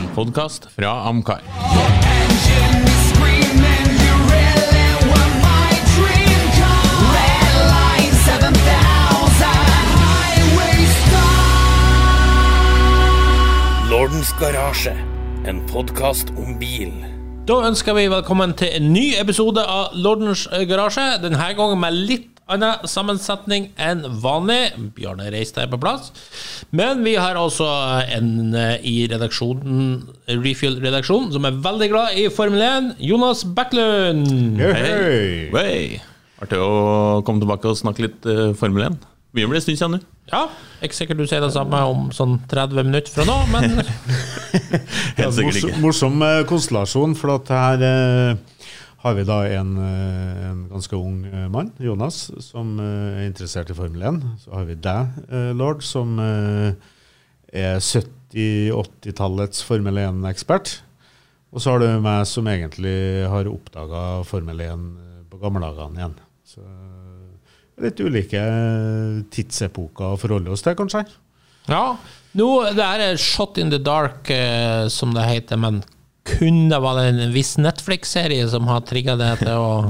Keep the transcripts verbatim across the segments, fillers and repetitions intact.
podcast fra Amcar. Lordens Garasje, en podcast om bil. Da ønsker vi velkommen til en ny episode av Lordens Garasje. Denne gangen med litt annen sammensetning enn vanlig. Bjarne reiste på plass. Men vi har også en i redaksjonen, Refuel-redaksjonen, som er veldig glad i Formel én, Jonas Backlund. Hei! Hei! Artig å komme tilbake og snakke litt uh, Formel én. Vi blir stund siden nå. Ja, ikke sikkert du sier det samme om sånn tretti minutter fra nå, men... Helt sikkert ikke. Morsom konstellasjon, for at her eh, har vi da en, en ganske ung mann, Jonas, som er interessert i Formel én. Så har vi deg, eh, Lord, som eh, er sytti-åtti-tallets Formel én-ekspert. Og så har du meg som egentlig har oppdaget Formel én på gammeldagene igjen. Så litt ulike tidsepoker å forholde oss til, kanskje. Ja, nå, det er Shot in the Dark, eh, som det heter, men kunne det være en viss Netflix-serie som har trigget det til å...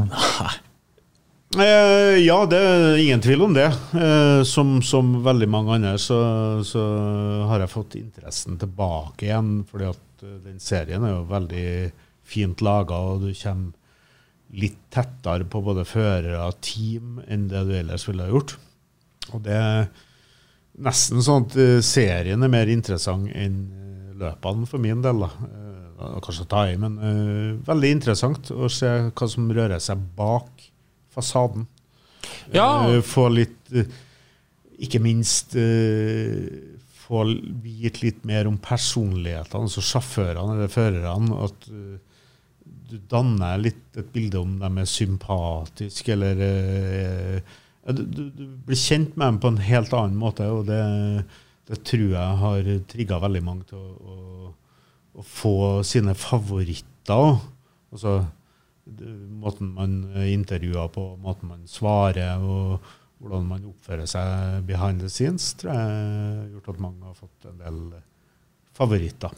eh, ja, det er ingen tvil om det. Eh, som, som veldig mange andre så, så har jeg fått interessen tilbake igjen, fordi at den serien er jo veldig fint laget, og du kommer litt tettere på både fører og team enn det du ellers ville ha gjort. Og det er nesten sånn at serien er mer interessant enn løpene for min del. Da. Kanskje ta i, men uh, veldig interessant å se hva som rører seg bak fasaden. Ja. Uh, få litt, uh, ikke minst uh, få vite litt mer om personlighetene, altså sjåførene eller førerne, at uh, du danner litt et bilde om dem er sympatisk, eller eh, du, du, du blir kjent med dem på en helt annen måte, og det, det tror jeg har trigget veldig mange til å, å, å få sine favoritter. Altså, det, måten man intervjuer på, måten man svarer, og hvordan man oppfører seg behind the scenes, tror jeg har gjort at mange har fått en del favoritter.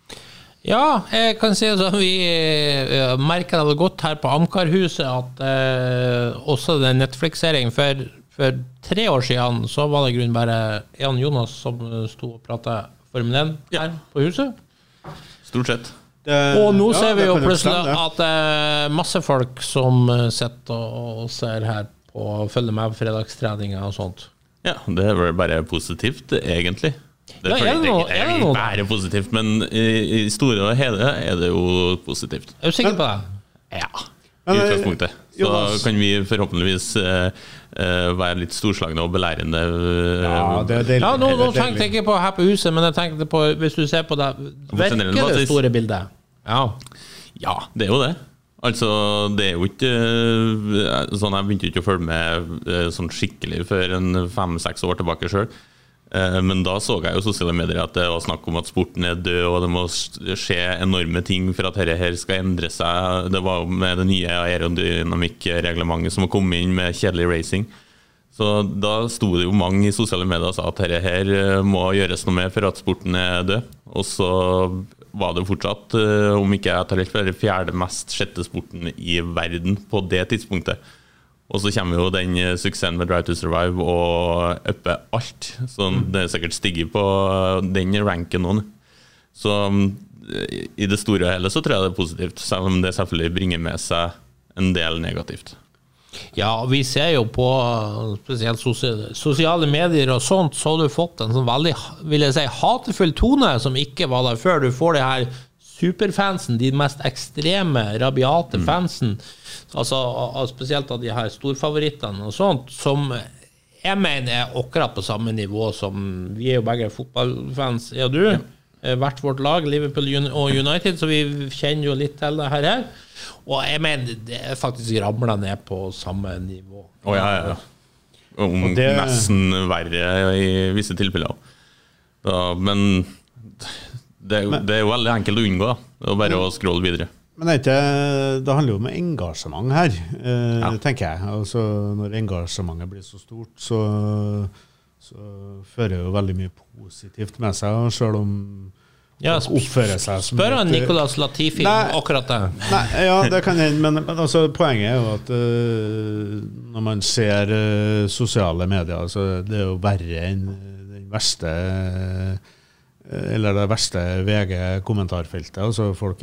Ja, jeg kan si at vi uh, merker det godt her på Amcar-huset at uh, også den Netflix-serien for, for tre år siden så var det grunn bare Jan Jonas som stod og pratet Formel én her ja. På huset. Stort sett. Det, og nå ja, ser vi jo plutselig at det er masse folk som sitter og, og ser her på og følger med på fredagstreninger og sånt. Ja, det er vel bare positivt egentlig. Det er, ja, er det noe, er det ikke bare positivt, men i, i store og hele er det jo positivt. Er du sikker på det? Ja, i utgangspunktet. Så kan vi forhåpentligvis uh, uh, være litt storslagne og belærende. Uh, ja, det er deilig. Ja, nå, nå tenkte jeg ikke på her på huset, men jeg tenkte på, hvis du ser på det, virker det store bildet? Ja. Ja, det er jo det. Altså, det er jo ikke uh, sånn, jeg begynte ikke å følge med uh, sånn skikkelig før en fem-seks år tilbake selv. Men da så jeg jo sosiale medier at det var snakk om at sporten er død, og det må skje enorme ting for at dette her skal endre seg. Det var jo med det nye aerodynamikkreglementet som kom inn med kjedelig racing. Så da sto det jo mange i sosiale medier og sa at dette her må gjøres noe med for at sporten er død. Og så var det fortsatt, om ikke jeg tar helt for det, fjerde mest sjette sporten i verden på det tidspunktet. Og så kommer jo den suksessen med Drive to Survive og upper alt. Så det er sikkert stigget på den ranken nå. Så i det store og hele så tror jeg det er positivt, selv om det selvfølgelig bringer med seg en del negativt. Ja, vi ser jo på spesielt sosiale medier og sånt, så har du fått en sånn veldig, vil jeg si, hatefull tone som ikke var der før. Du får det her superfansen, de mest ekstreme, rabiate fansen, altså spesielt av de her storfavorittene og sånt, som jeg mener er akkurat på samme nivå som vi er jo begge fotballfans, ja du, ja. Hvert vårt lag, Liverpool og United, så vi kjenner jo litt til det her her, og jeg mener det er faktisk ramlet ned på samme nivå. Å oh, ja, ja, ja. Om det... nesten verre i visse tilfeller. Da, men... Det er, jo, det er jo veldig enkelt å unngå, det er bare å scrolle videre. Men det, ikke, det handler jo om engasjement her, eh, ja. tenker jeg. Altså, når engasjementet blir så stort, så, så fører jo veldig mye positivt med seg, selv om Ja, oppfører seg som spør han Nicolas Latifi nei, akkurat det? Nei, ja, det kan jeg, men, men altså, poenget er jo at uh, når man ser uh, sosiale medier, så det er jo verre enn den verste uh, eller det verste V G-kommentarfeltet, altså folk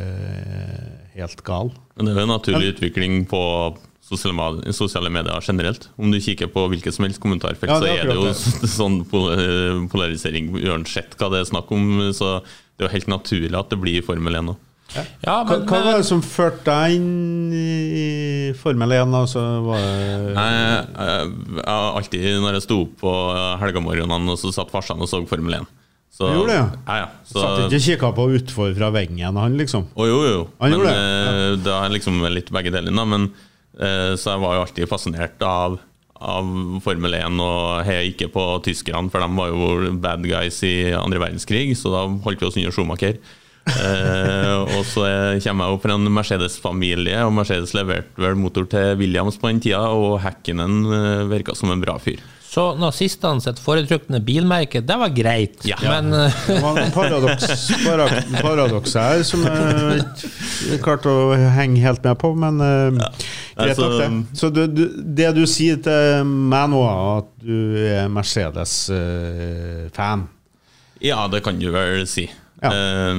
er helt gal. Men det er jo en naturlig men, utvikling på sosiale, sosiale medier generelt. Om du kikker på hvilket som helst kommentarfelt, ja, så er det jo det. Sånn polarisering uansett hva det er snakk om, så det er jo helt naturlig at det blir Formel én nå. Ja. Ja, men, hva, hva var det som førte deg inn i Formel én? Altså, var det... Nei, jeg, jeg, alltid når jeg stod opp på helgemorgenen og så satt farsan og så Formel én. Så, gjorde det, ja. Ja, ja. Så, satt ikke kikket på utfor fra veggen han liksom? Å, jo, jo. Han men det, ja. Det er liksom litt begge delene, men så jeg var jo alltid fascinert av, av Formel én og heier ikke på tyskerne, for de var jo bad guys i andre verdenskrig, så da holdt vi oss under Schumacher. eh, og så kommer jeg opp fra en Mercedes-familie, og Mercedes leverte vel motor til Williams på den tida, og Häkkinen virket som en bra fyr. Så nazistene sitt foretrukne bilmerke, det var greit, ja. Men det var en paradoks, paradoks her som jeg ikke klarte å henge helt med på, men ja. Greit nok det. Så du, du, det du sier til meg nå, at du er Mercedes-fan? Ja, det kan du vel si. Ja.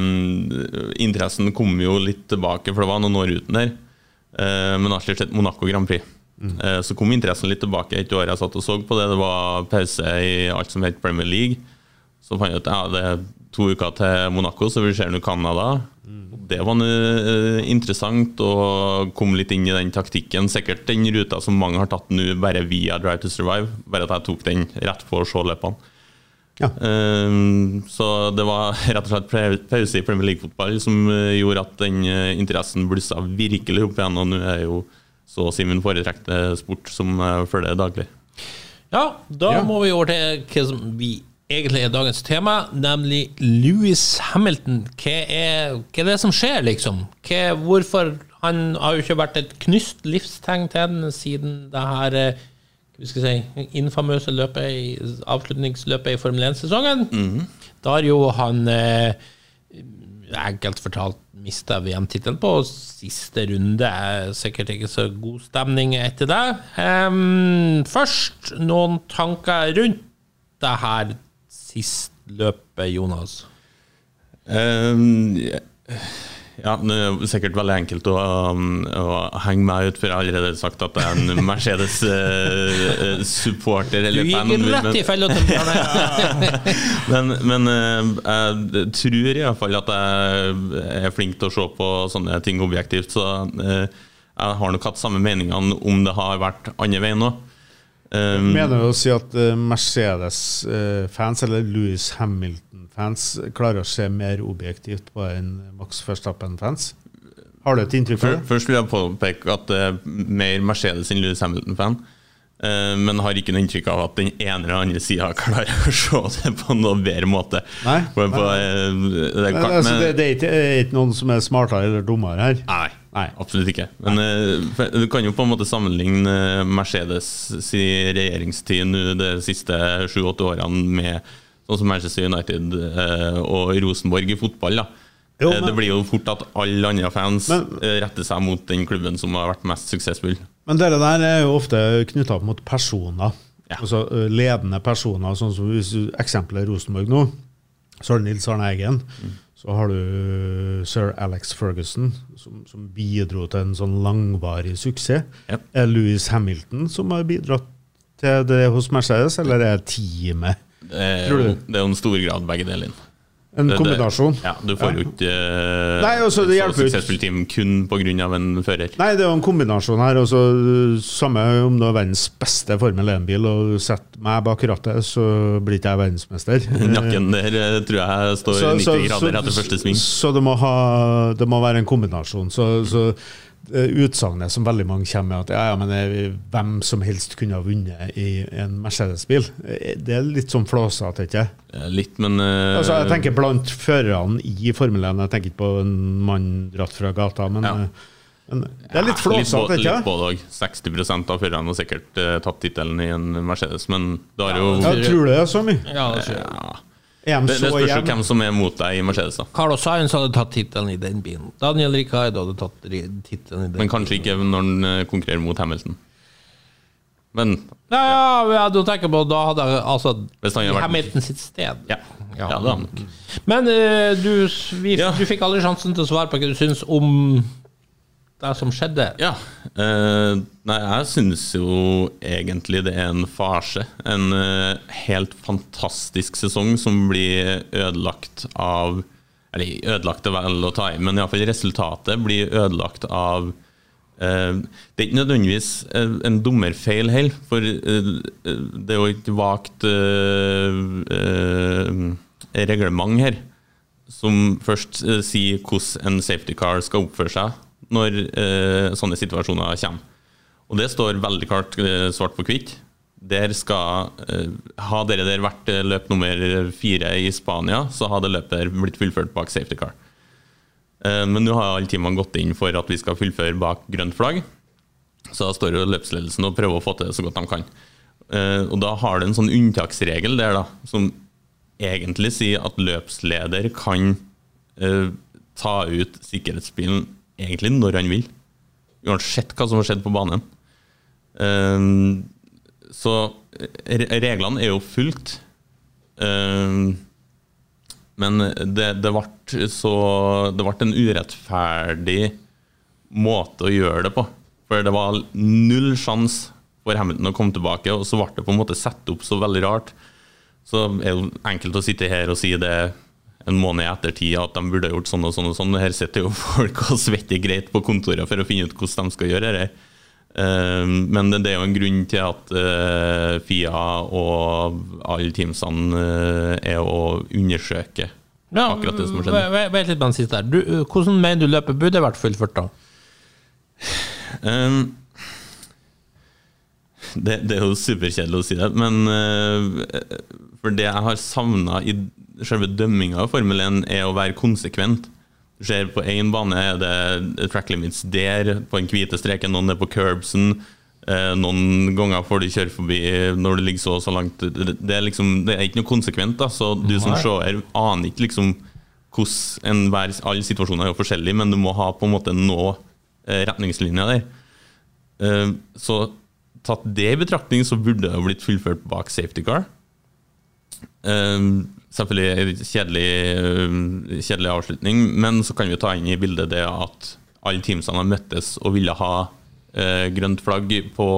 Uh, interessen kom jo litt tilbake, for det var noen år uten der, uh, men alltid sett Monaco Grand Prix. Mm. Uh, så kom interessen litt tilbake et år jeg satt og så på det. Det var pause i alt som heter Premier League. Så fant jeg ut, ja, det er to uker til Monaco, så vi ser nå Canada. Mm. Det var uh, interessant å komme litt inn i den taktikken. Sikkert den ruta som mange har tatt nå bare via Drive to Survive, bare at jeg tok den rett på å se løpene. Ja. Um, så det var rett og slett pause i Premier League-fotball som gjorde at den interessen blussa virkelig opp igjen, og nå er jo så å si min foretrekte sport som jeg følger daglig. Ja, da ja. Må vi over til hva som vi egentlig er dagens tema, nemlig Lewis Hamilton. Hva er, hva er det som skjer, liksom? Hva, hvorfor? Han har jo ikke vært et knyst livstegn til den siden det her vi skal si, infamøse løpet i, avslutningsløpet i Formel én-sesongen. Mm-hmm. Da har jo han eh, enkelt fortalt mistet V M-titelen på siste runde. Sikkert ikke så god stemning etter det. Um, først noen tanker rundt det her siste løpet, Jonas? Um, ja, det er sikkert veldig enkelt å, å henge meg ut, for jeg har allerede sagt at jeg er en Mercedes-supporter. Du gikk rett i fellet til Bjørn. men, men jeg tror i hvert fall at jeg er flink til å se på sånne ting objektivt, så jeg har nok hatt samme meningene om det har vært andre veien nå. Um, Mener du å si at Mercedes-fans eller Lewis Hamilton-fans klarer å se mer objektivt på en Max Verstappen-fans? Har du et inntrykk av det? Først vil jeg påpeke at det er mer Mercedes enn Lewis Hamilton-fan, uh, men har ikke noe inntrykk av at den ene eller andre siden klarer å se det på noen bedre måte. Nei, på, på, nei. Uh, det, er men, altså, det, det er ikke, ikke noen som er smartere eller dummere her. Nei. Nei, absolutt ikke. Men uh, du kan jo på en måte sammenligne Mercedes i regjeringstid nå de siste sju-åtte årene med sånn som Manchester United uh, og Rosenborg i fotball. Da. Jo, men, det blir jo fort at alle andre fans men, retter seg mot den klubben som har vært mest suksessfull. Men det der er jo ofte knyttet opp mot personer. Ja. Altså ledende personer, sånn som hvis du eksempler Rosenborg nå, så har du Nils Arne Eggen. Mm. Så har du Sir Alex Ferguson, som, som bidro til en sånn langvarig suksess. Yep. Er Lewis Hamilton som har bidratt til det hos Mercedes, eller er det teamet? Det er, jo, det er jo en stor grad begge deler. En det, kombinasjon? Det, ja, du får jo ikke uh, Nei, altså, det et så suksessfullt team kun på grunn av en fører. Nei, det er jo en kombinasjon her. Også, samme om du har verdens beste Formel én-bil og setter meg bak rattet, så blir ikke jeg verdensmester. Nakken der tror jeg står så, nitti så, grader etter første sving. Så det må, ha, det må være en kombinasjon. Så, så utsagnet som veldig mange kommer med at ja, ja, men hvem som helst kunne ha vunnet i en Mercedes-bil, det er litt sånn flåsete, ikke? Litt, men uh, altså, jeg tenker blant førerne i Formel én, jeg tenker ikke på en mann dratt fra gata, men, ja. men det er litt flåsete, ikke? Litt både også. seksti prosent av førerne har sikkert uh, tatt titelen i en Mercedes, men det har jo... Ja, tror du det er så mye? Ja, det tror jeg. Ja. Det, det spørs jo hvem som er mot deg i Mercedes da. Carlos Sainz hadde tatt titelen i den bilen. Daniel Ricciardo hadde tatt titelen i den bilen. Men kanskje ikke når han konkurrerer mot Hamilton. Men ja, ja, ja, du tenker på da hadde altså vært... Hamilton sitt sted. Ja, ja, ja det var nok. Men uh, du, vi, ja. du fikk aldri sjansen til å svare på hva du synes om det som skjedde. Ja, uh, nei, jeg synes jo egentlig det er en farse. En uh, helt fantastisk sesong som blir ødelagt av, eller ødelagt er vel å ta i, men i hvert fall resultatet blir ødelagt av Uh, det er ikke nødvendigvis uh, en dommerfeil heller, for uh, det er jo et vagt uh, uh, reglement her som først uh, sier hvordan en safety car skal oppføre seg når uh, sånne situasjoner kommer. Og det står veldig klart uh, svart på hvitt. Der skal uh, ha dere der vært uh, løp nummer fire i Spania, så har det løpet der blitt fullført bak safety car. Men nå har alle teamene gått inn for at vi skal fullføre bak grønt flagg, så da står jo løpsledelsen og prøver å få til det så godt de kan. Og da har det en sånn unntaksregel der da, som egentlig sier at løpsleder kan uh, ta ut sikkerhetsbilen egentlig når han vil, uansett hva som har skjedd på banen. Uh, så reglene er jo fullt. Uh, Men det, det, ble så, det ble en urettferdig måte å gjøre det på. For det var null sjans for Hamilton å komme tilbake, og så ble det på en måte satt opp så veldig rart. Så er det jo enkelt å sitte her og si det en måned i ettertid, at de burde ha gjort sånn og sånn og sånn. Her sitter jo folk og svetter greit på kontoret for å finne ut hvordan de skal gjøre det. Men det er jo en grunn til at F I A og alle teamsene er å undersøke ja, akkurat det som har skjedd. Vent litt på den siste her. Du, hvordan mener du løpet burde vært fullført da? Um, det, det er jo superkjedelig å si det, men uh, for det jeg har savnet i selve dømmingen av Formel én er å være konsekvent. Du ser på en bane er det track limits der, på en hvite streken, noen er på curbsen, eh, noen ganger får du kjøre forbi når det ligger så så langt. Det, det, er, liksom, det er ikke noe konsekvent da, så du som seer aner ikke liksom hvordan enhver, alle situasjoner er jo forskjellige, men du må ha på en måte nå eh, retningslinjer der. Eh, så tatt det i betraktning så burde det ha blitt fullført bak safety car. Eh, Selvfølgelig kjedelig, kjedelig avslutning, men så kan vi ta inn i bildet det at alle teamsene har møttes og ville ha eh, grønt flagg på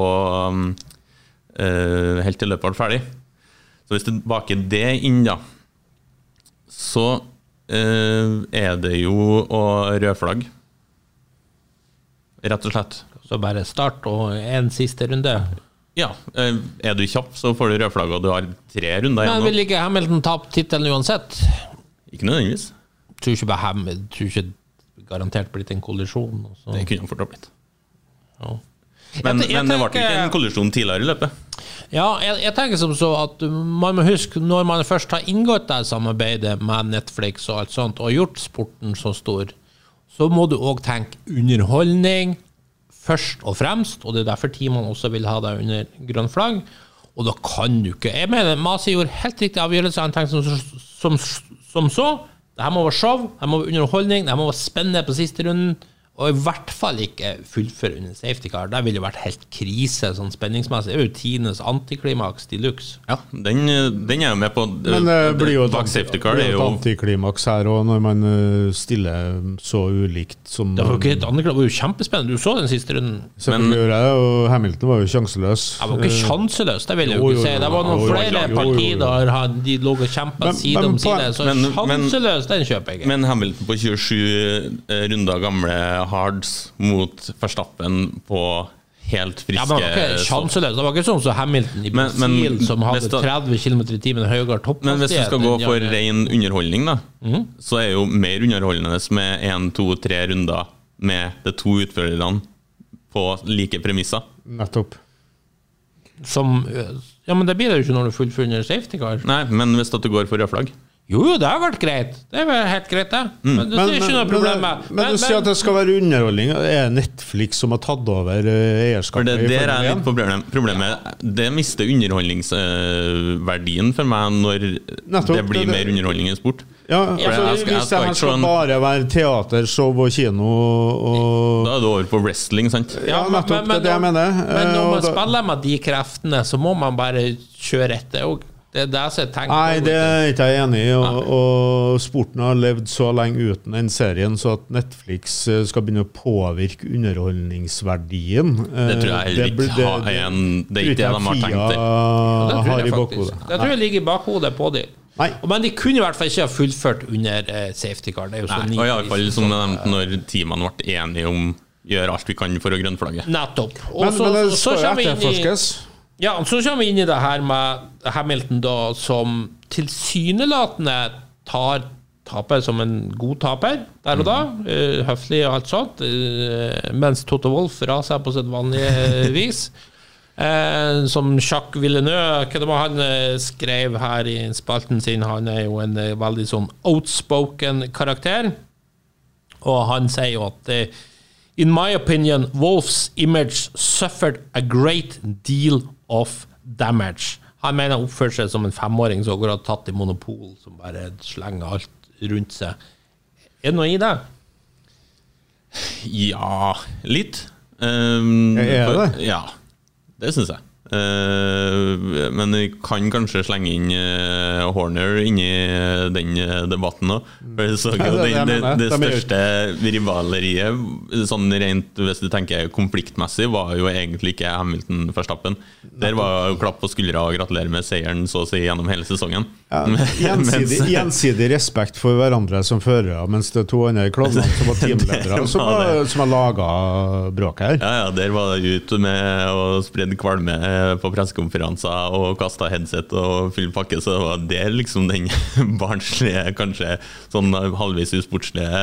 eh, helt til løpet var ferdig. Så hvis du baker det inn da, så eh, er det jo å rød flagg. Rett og slett. Så bare start og en siste runde. Ja, er du kjapp så får du rød flagg og du har tre runder igjen. Men vil ikke Hamilton tape titelen uansett? Ikke nødvendigvis. Tror ikke bare Hamilton, tror ikke garantert blitt en kollisjon. Også. Det kunne fort ha blitt. Ja. Men, jeg, jeg men det ble tenker, ikke en kollisjon tidligere i løpet. Ja, jeg, jeg tenker som så at man må huske, når man først har inngått det samarbeidet med Netflix og alt sånt, og gjort sporten så stor, så må du også tenke underholdning, først og fremst, og det er derfor teamene også vil ha det under grønn flagg, og da kan du ikke, jeg mener, Masi gjorde helt riktig avgjørelse, han tenkte som, som, som så, det her må være show, det her må være underholdning, det her må være spennende på siste runden, og i hvert fall ikke fullføre under safety car. Det ville jo vært helt krise, sånn spenningsmessig. Det er jo Tines antiklimaks deluxe. Ja, den, den er jo med på Men det blir jo et, bak safety car. Det er jo et antiklimaks her, og når man stiller så ulikt som... Det var jo ikke et antiklimaks, det var jo kjempespennende. Du så den siste runden. Selvfølgelig gjør jeg, og Hamilton var jo sjanseløs. Det var ikke sjanseløs, det vil jeg jo ikke si. Det var noen flere partier der de lå og kjempet side om side, så men, sjanseløs, den kjøper jeg ikke. Men Hamilton på tjuesju runder gamle hards mot Verstappen på helt friske... Ja, men det var ikke sjanseløst. Det var ikke sånn som Hamilton i Brasil som hadde tretti kilometer i timen høyere topphastighet. Men hvis du skal gå for ren underholdning da, mm. så er jo mer underholdende med en, to, tre runder med de to utførerne på like premisser. Nettopp. Som... Ja, men det blir det jo ikke når du fullfører safety car. Nei, men hvis du går for rød flagg. Jo, jo, det har vært greit. Det er helt greit, det. Mm. Men det er ikke noe problem med. Men, men, men du sier at det skal være underholdning. Er Netflix som har tatt over eierskapet? For det der er litt problem, problemet. Det mister underholdningsverdien for meg når Nettopp, det blir det, mer underholdning enn sport. Ja, altså, jeg skal, jeg hvis det her skal bare være teater, show og kino og... Da er det over på wrestling, sant? Ja, nettopp, men, men, det er det jeg mener. Men når man spiller med de kreftene, så må man bare kjøre etter og det er det som jeg tenker. Nei, det er ikke jeg enig i, og, og sporten har levd så lenge uten den serien, så at Netflix skal begynne å påvirke underholdningsverdien. Det tror jeg heller ikke har en, det er ikke det de har tenkt det. Det tror jeg faktisk. Det tror jeg ligger i bakhodet på dem. Nei. Men de kunne i hvert fall ikke ha fullført under uh, safety car. Det er jo så Nei, og i alle fall som nevnt når teamene ble enige om gjør alt vi kan for å grønnflagge. Nettopp. Og men, så, men det så skal jo etterforskes. Ja, så kommer vi inn i det her med Hamilton da, som tilsynelatende tar taper som en god taper der og da, uh, høflig og alt sånt, uh, mens Toto Wolff raser på sitt vanlige vis. Uh, som Jacques Villeneuve, hva det var han uh, skrev her i spalten sin, han er jo en uh, veldig sånn outspoken karakter, og han sier jo at uh, in my opinion, Wolff's image suffered a great deal of damage. Han mener han oppfører seg som en femåring som går og tatt i monopol, som bare slenger alt rundt seg. Er det noe i det? Ja, litt. Um, er det? For, ja, det synes jeg. Uh, men vi kan kanskje slenge inn uh, Horner inn i den uh, debatten nå. For så jo det, det, det, det største rivaleriet sånn rent, hvis du tenker konfliktmessig, var jo egentlig ikke Hamilton Verstappen. Der var jo klapp på skuldra og gratulerer med seieren så å si gjennom hele sesongen. Ja, gjensidig, gjensidig respekt for hverandre som førere, mens det to andre klovnene som var teamledere som, var, som har laget bråk her. Ja, ja, der var det ut med å spredd kvalme på pressekonferanser og kastet headset og fylle pakke, så det var der liksom den barnslige, kanskje sånn halvvis usportslige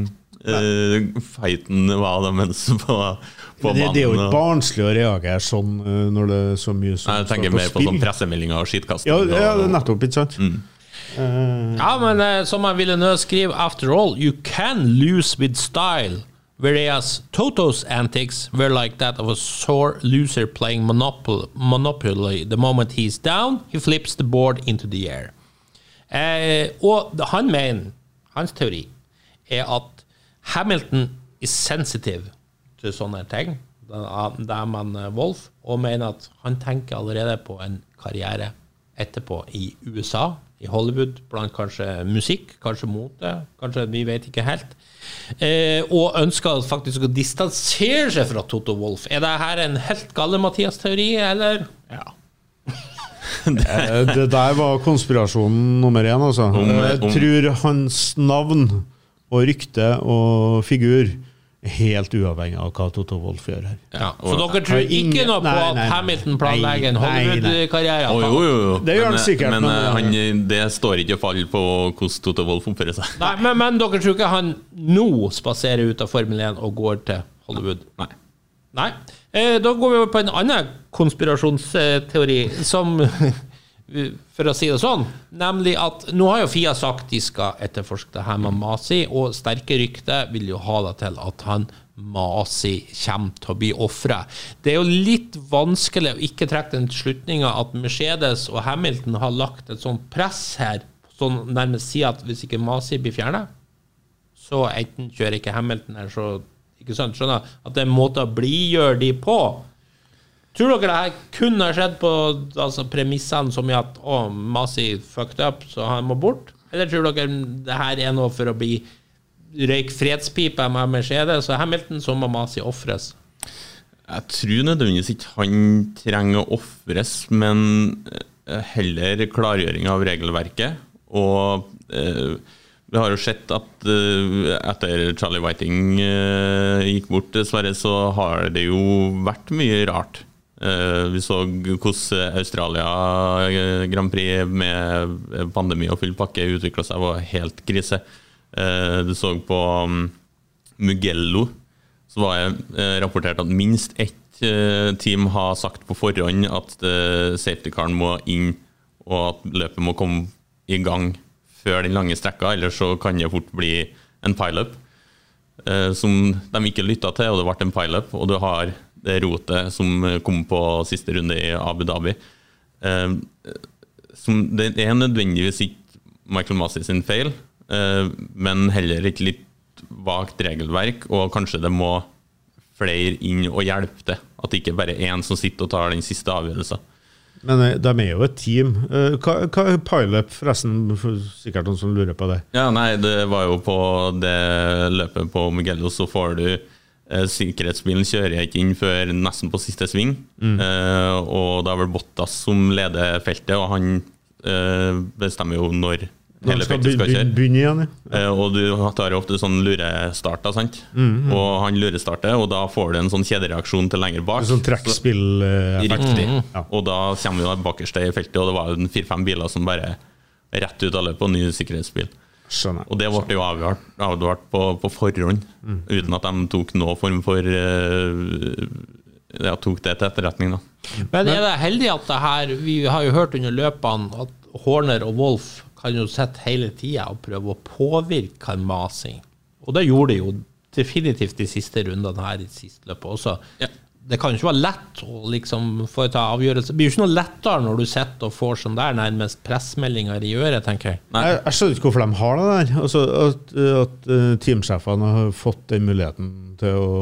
uh, fighten var da mens på, på det, banen. Det er jo ikke barnslig å reagere sånn uh, når det er så mye som jeg tenker mer på sånn pressemeldinger og skitkasting. Ja, ja, det er nettopp, ikke sant? Mm. Uh, ja, men uh, som jeg ville nå skrive, after all, you can lose with style. Whereas Toto's antics were like that of a sore loser playing Monopoly, Monopoly. The moment he's down, he flips the board into the air. Eh, og han mener, hans teori, er at Hamilton is sensitive til sånne ting, det er man Wolff, og mener at han tenker allerede på en karriere etterpå i U S A, i Hollywood, blant kanskje musikk, kanskje mote, kanskje vi vet ikke helt. Eh, og ønsker faktisk å distansere seg fra Toto Wolff. Er det her en helt gale Mathias-teori, eller? Ja. det, det der var konspirasjonen nummer én, altså. Om, Jeg om. tror hans navn og rykte og figur er helt uavhengig av hva Toto Wolff gjør her. Ja, for dere tror ikke noe på at Hamilton planlegger en Hollywood-karriere? Oh, jo, jo, jo. Det gjør han sikkert. Men, men han, det står ikke fall på hvordan Toto Wolff oppfører seg. Nei, men, men dere tror ikke han nå spaserer ut av Formel én og går til Hollywood? Nei. Nei. Eh, da går vi over på en annen konspirasjonsteori som, for å si det sånn, nemlig at nå har jo F I A sagt de skal etterforske det her med Masi, og sterke rykter vil jo ha det til at han Masi kommer til å bli offret. Det er jo litt vanskelig å ikke trekke den slutningen at Mercedes og Hamilton har lagt et sånt press her, sånn nærmest si at hvis ikke Masi blir fjernet, så enten kjører ikke Hamilton her, så ikke sant, skjønner at det er en måte å bligjøre de på. Tror dere det her kunne ha skjedd på altså, premissene som i at å, Masi fucked up, så han må bort? Eller tror dere det her er noe for å bli røyk fredspipe med Mercedes og Hamilton, så må Masi offres? Jeg tror nødvendigvis ikke han trenger å offres, men heller klargjøring av regelverket. Og eh, vi har jo sett at eh, etter Charlie Whiting eh, gikk bort, dessverre, så har det jo vært mye rart. Uh, vi så hvordan Australia Grand Prix med pandemi og full pakke utviklet seg, var helt krise. Uh, du så på um, Mugello, så var jeg uh, rapportert at minst ett uh, team har sagt på forhånd at uh, safety caren må inn, og at løpet må komme i gang før den lange strekka, eller så kan det fort bli en pile-up eh, som de ikke lyttet til, og det ble en pile-up, og du har det rotet som kom på siste runde i Abu Dhabi. Eh, som, det er nødvendigvis ikke Michael Masi sin feil, eh, men heller et litt vagt regelverk, og kanskje det må flere inn og hjelpe det, at det ikke bare er en som sitter og tar den siste avgjørelsen. Men de er jo et team. Hva, hva er pile-up forresten, for sikkert noen som lurer på det? Ja, nei, det var jo på det løpet på Mugello, så får du eh, sikkerhetsbilen kjører ikke inn før nesten på siste sving, mm. eh, og da er vel Bottas som leder feltet, og han eh, bestemmer jo når hele feltet skal kjøre. Begynne igjen, ja. Eh, og du tar jo ofte sånn lurestarter, sant? Mm, mm. Og han lurestarter, og da får du en sånn kjedereaksjon til lenger bak. En sånn trekkspill-effekt. Riktig. Mm, ja. Og da kommer vi da bakerst i feltet, og det var jo fire-fem biler som bare rett ut av løpet på ny sikkerhetsbil. Skjønner. Og det ble jo avgjort, avgjort på, på forhånd, mm. uten at de tok noe form for uh, ja, tok det til etterretning da. Men er det heldig at det her, vi har jo hørt under løpene at Horner og Wolf kan jo sette hele tiden og prøve å påvirke en Masi. Og det gjorde de jo definitivt de siste rundene her i siste løpet også. Ja. Det kan jo ikke være lett å liksom få ta avgjørelse. Det blir jo ikke noe lettere når du sitter og får sånn der nærmest pressmeldinger i øret, tenker jeg. Nei. Jeg, jeg skjønner ikke hvorfor de har det der. Altså, at, at teamsjefene har fått den muligheten til å...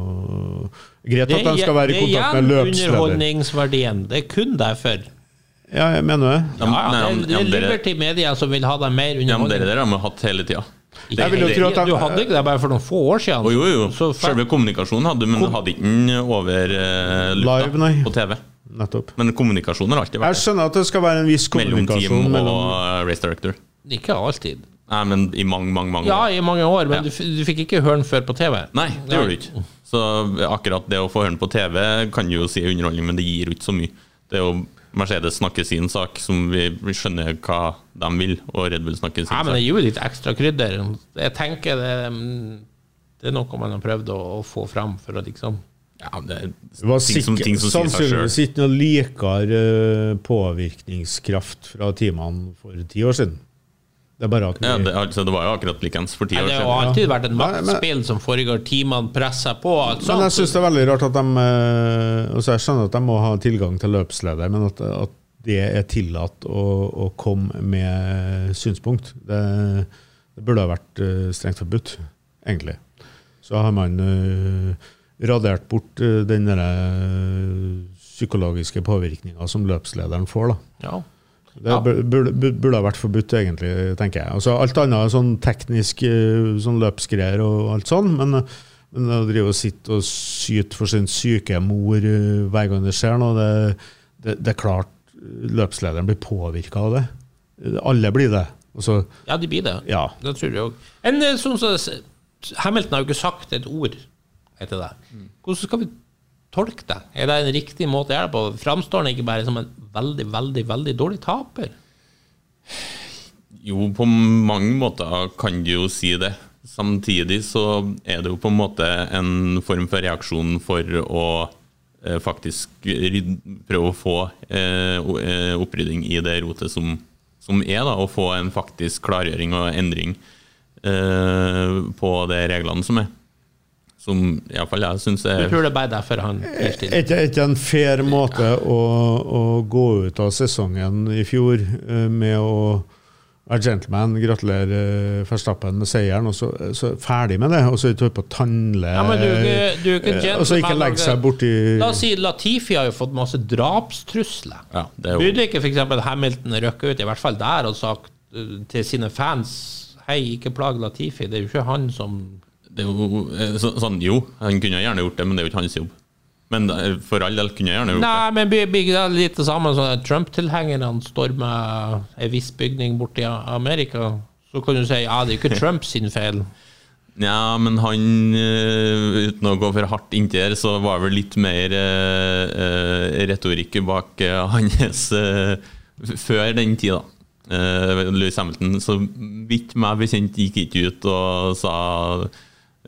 Greit at de skal være i kontakt med løpsleder. Det er igjen underholdningsverdien. Det er kun derfor. Ja, jeg mener det. Ja, ja, det er Liberty Media som vil ha deg mer underholdning. Ja, men det er det de har hatt hele tiden. Jeg vil jo tro at de, du hadde ikke det bare for noen få år siden. Jo, jo, jo. Selve kommunikasjonen hadde, men du hadde ikke den over uh, lufta Live, nei. På T V. Nettopp. Men kommunikasjonen har alltid vært Jeg skjønner at det skal være en viss kommunikasjon mellom team og mellom... race director. Ikke alltid. Nei, men i mange, mange, mange ja, år. Ja, i mange år, men ja. du, du fikk ikke høre den før på T V. Nei, det gjør du ikke. Så akkurat det å få høre den på T V kan jo si underholdning, men det gir jo ikke så mye. Det er jo Mercedes snakker sin sak, som vi skjønner hva de vil, og Red Bull snakker sin sak. Ja, men det gir jo litt ekstra krydder. Jeg tenker det, det er noe man har prøvd å, å få frem for å liksom... Ja, det er det var ting som, ting som sier seg selv. Sannsynligvis ikke noe likere påvirkningskraft fra teamene for ti år siden. Det er bare at vi... ja, det, altså, det var jo akkurat likens for ti år siden. Det har alltid vært et maktspill som foregår, teamene presser på. Altså. Men jeg synes det er veldig rart at de, altså jeg skjønner at de må ha tilgang til løpsleder, men at, at det er tillatt å, å komme med synspunkt. Det, det burde ha vært strengt forbudt, egentlig. Så har man uh, radert bort uh, den der uh, psykologiske påvirkningen som løpslederen får, da. Ja. Det burde, burde ha vært forbudt, egentlig, tenker jeg. Altså, alt annet er sånn teknisk sånn løpsgreier og alt sånn, men, men å drive og sitte og syte for sin syke mor hver gang det skjer noe, det, det, det er klart løpslederen blir påvirket av det. Alle blir det. Altså, ja, de blir det. Ja. Det tror jeg også. En sånn så, Hamilton har jo ikke sagt et ord etter det. Hvordan skal vi tolke det? Er det en riktig måte å gjøre det på? Framstår han ikke bare som en veldig, veldig, veldig dårlig taper? Jo, på mange måter kan du jo si det. Samtidig så er det jo på en måte en form for reaksjon for å eh, faktisk prøve å få eh, opprydding i det rotet som, som er, da, og få en faktisk klargjøring og endring eh, på de reglene som er. Som i alle fall jeg synes er... Du tror det er bare derfor han gir til? Er ikke en fair måte å, å gå ut av sesongen i fjor med å være gentleman, gratulere Verstappen med seieren, og så, så ferdig med det, og så ikke på tannle, ja, men du, du er ikke gentleman, og så ikke legge seg bort i... La oss si, Latifi har jo fått masse drapstrusler. Ja, det er jo... Burde ikke for eksempel Hamilton røkke ut, i hvert fall der, og sagt til sine fans, hei, ikke plag Latifi, det er jo ikke han som... Det er jo, så, sånn, jo, han kunne gjerne gjort det, men det er jo ikke hans jobb. Men for all del kunne jeg gjerne gjort Nei, det. Nei, men blir det litt det samme sånn at Trump-tilhengerne stormer en viss bygning borte i Amerika, så kan du si, ja, det er ikke Trump sin feil. Ja, men han, uten å gå for hardt inntil her, så var vel litt mer uh, retorikk bak uh, hans uh, før den tid da. Uh, Lewis Hamilton, så vidt meg bekjent gikk ikke ut og sa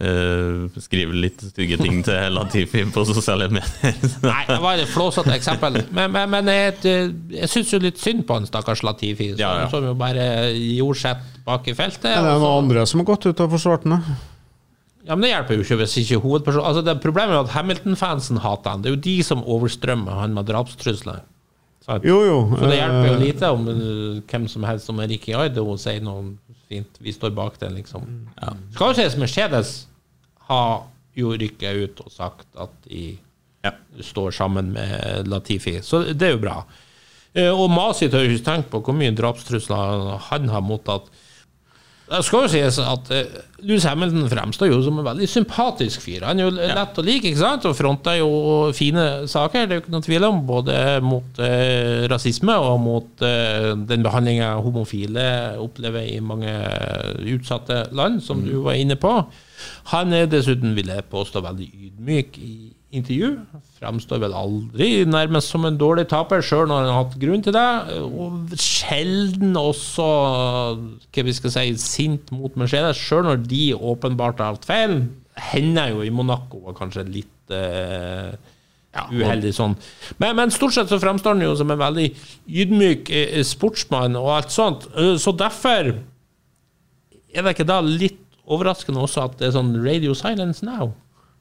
uh, skriver litt stygge ting til Latifi på sosiale medier. Nei, det var et flåsete eksempel. Men, men, men jeg, jeg synes jo litt synd på en stakkars Latifi, som, ja, ja. som jo bare gjorde sett bak i feltet. Ja, det er noen andre som har gått ut av forsvartene. Ja, men det hjelper jo ikke hvis ikke hovedperson... Altså, det problemet er at Hamilton-fansen hater han. Det er jo de som overstrømmer han med drapstrusler. Jo, jo. Så det hjelper jo lite om hvem som helst som Ricky Aido sier noe fint. Vi står bak det, liksom. Ja. Skal jo sies, Mercedes har jo rykket ut og sagt at de ja. står sammen med Latifi. Så det er jo bra. Og Masi tør ikke tenke på hvor mye drapstrusler han har mottatt. Det skal jo sies at uh, Lewis Hamilton fremstår jo som en veldig sympatisk fyr. Han er jo ja. lett å like, ikke sant? Og fronter jo fine saker, det er jo ikke noe tvil om, både mot uh, rasisme og mot uh, den behandlingen homofile opplever i mange utsatte land, som mm. du var inne på. Han er dessuten, vil jeg påstå, veldig ydmyk i intervju. Fremstår vel aldri nærmest som en dårlig taper, selv når han har hatt grunn til det. Og sjelden også, hva vi skal si, sint mot Mercedes, selv når de åpenbart har hatt feil. Hender jo i Monaco var kanskje litt eh, ja, uheldig sånn. Men, men stort sett så fremstår han jo som en veldig ydmyk eh, sportsmann og alt sånt. Så derfor er det ikke da litt overraskende også at det er sånn radio silence now?